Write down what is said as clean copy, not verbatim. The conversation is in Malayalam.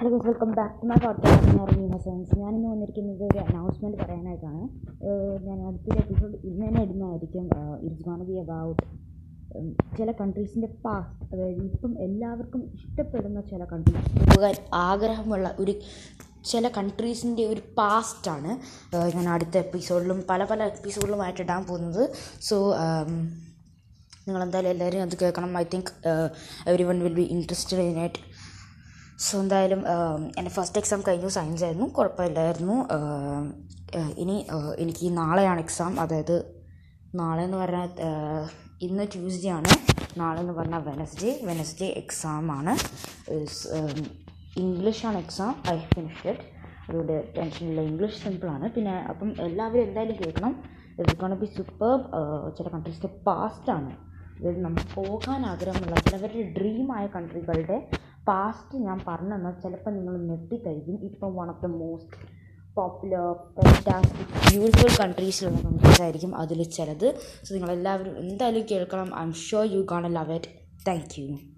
Hello guys, welcome back to my podcast. ഞാൻ റീന സയൻസ്. ഞാനിന്ന് വന്നിരിക്കുന്നത് ഒരു അനൗൺസ്മെൻറ്റ് പറയാനായിട്ടാണ്. ഞാൻ അടുത്തൊരു എപ്പിസോഡ് ഇന്ന് തന്നെ ഇടുന്നതായിരിക്കും. ഇറ്റ്സ് ഗോണ ബി അബൌട്ട് ചില കൺട്രീസിൻ്റെ പാസ്റ്റ്, അതായത് ഇപ്പം എല്ലാവർക്കും ഇഷ്ടപ്പെടുന്ന ചില കൺട്രീസ് പോകാൻ ആഗ്രഹമുള്ള ചില കൺട്രീസിൻ്റെ ഒരു പാസ്റ്റാണ് ഞാൻ അടുത്ത എപ്പിസോഡിലും പല എപ്പിസോഡിലുമായിട്ട് ഇടാൻ പോകുന്നത്. സോ നിങ്ങളെന്തായാലും എല്ലാവരും അത് കേൾക്കണം. I think everyone will be interested in it. So എന്തായാലും എൻ്റെ ഫസ്റ്റ് എക്സാം കഴിഞ്ഞു, സയൻസ് ആയിരുന്നു, കുഴപ്പമില്ലായിരുന്നു. എനിക്ക് നാളെയാണ് എക്സാം. അതായത് നാളെ എന്ന് പറഞ്ഞാൽ ഇന്ന് ട്യൂസ്ഡേ ആണ്, നാളെ എന്ന് പറഞ്ഞാൽ വെനസ്ഡേ എക്സാമാണ്. ഇംഗ്ലീഷാണ് എക്സാം. I finished it. അതുകൊണ്ട് ടെൻഷനില്ല, ഇംഗ്ലീഷ് സിമ്പിളാണ്. പിന്നെ അപ്പം എല്ലാവരും എന്തായാലും കേൾക്കണം. It's gonna be super. ചില കൺട്രീസിൻ്റെ പാസ്റ്റാണ്, അതായത് നമുക്ക് പോകാൻ ആഗ്രഹമുള്ള ചിലവരുടെ ഡ്രീമായ കൺട്രികളുടെ പാസ്റ്റ് ഞാൻ പറഞ്ഞെന്നാൽ ചിലപ്പോൾ നിങ്ങൾ ഞെട്ടിക്കഴിക്കും. ഇപ്പം one of the most popular fantastic beautiful കൺട്രീസിലുള്ള കൺട്രീസ് ആയിരിക്കും അതിൽ ചിലത്. സോ നിങ്ങളെല്ലാവരും എന്തായാലും കേൾക്കണം. I'm sure you gonna love it. Thank U.